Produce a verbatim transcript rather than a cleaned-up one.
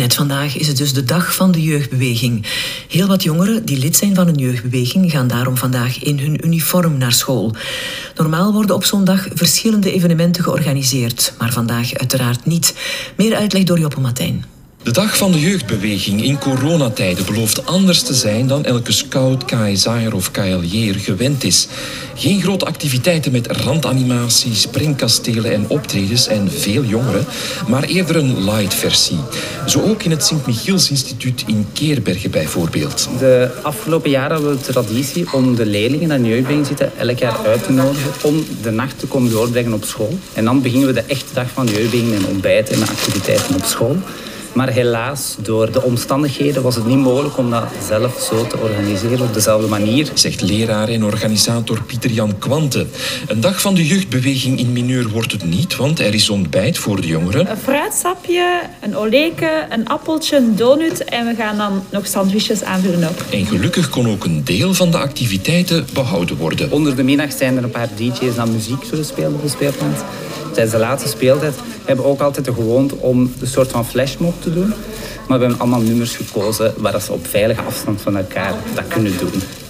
Net vandaag is het dus de dag van de jeugdbeweging. Heel wat jongeren die lid zijn van een jeugdbeweging gaan daarom vandaag in hun uniform naar school. Normaal worden op zo'n dag verschillende evenementen georganiseerd, maar vandaag uiteraard niet. Meer uitleg door Joppe Matijn. De dag van de jeugdbeweging in coronatijden belooft anders te zijn dan elke scout, K SA'er of K L J'er gewend is. Geen grote activiteiten met randanimaties, springkastelen en optredens en veel jongeren, maar eerder een light versie. Zo ook in het Sint-Michiels Instituut in Keerbergen bijvoorbeeld. De afgelopen jaren hebben we de traditie om de leerlingen die in de jeugdbeweging zitten elk jaar uit te nodigen om de nacht te komen doorbrengen op school. En dan beginnen we de echte dag van de jeugdbeweging met ontbijten en activiteiten op school. Maar helaas, door de omstandigheden was het niet mogelijk om dat zelf zo te organiseren op dezelfde manier. Zegt leraar en organisator Pieter-Jan Kwante. Een dag van de jeugdbeweging in mineur wordt het niet, want er is ontbijt voor de jongeren. Een fruitsapje, een oleke, een appeltje, een donut en we gaan dan nog sandwiches aanvullen ook. En gelukkig kon ook een deel van de activiteiten behouden worden. Onder de middag zijn er een paar D J's die muziek zullen spelen op de speelplaats. Tijdens de laatste speeltijd hebben we ook altijd de gewoonte om een soort van flashmob te doen. Maar we hebben allemaal nummers gekozen waar ze op veilige afstand van elkaar dat kunnen doen.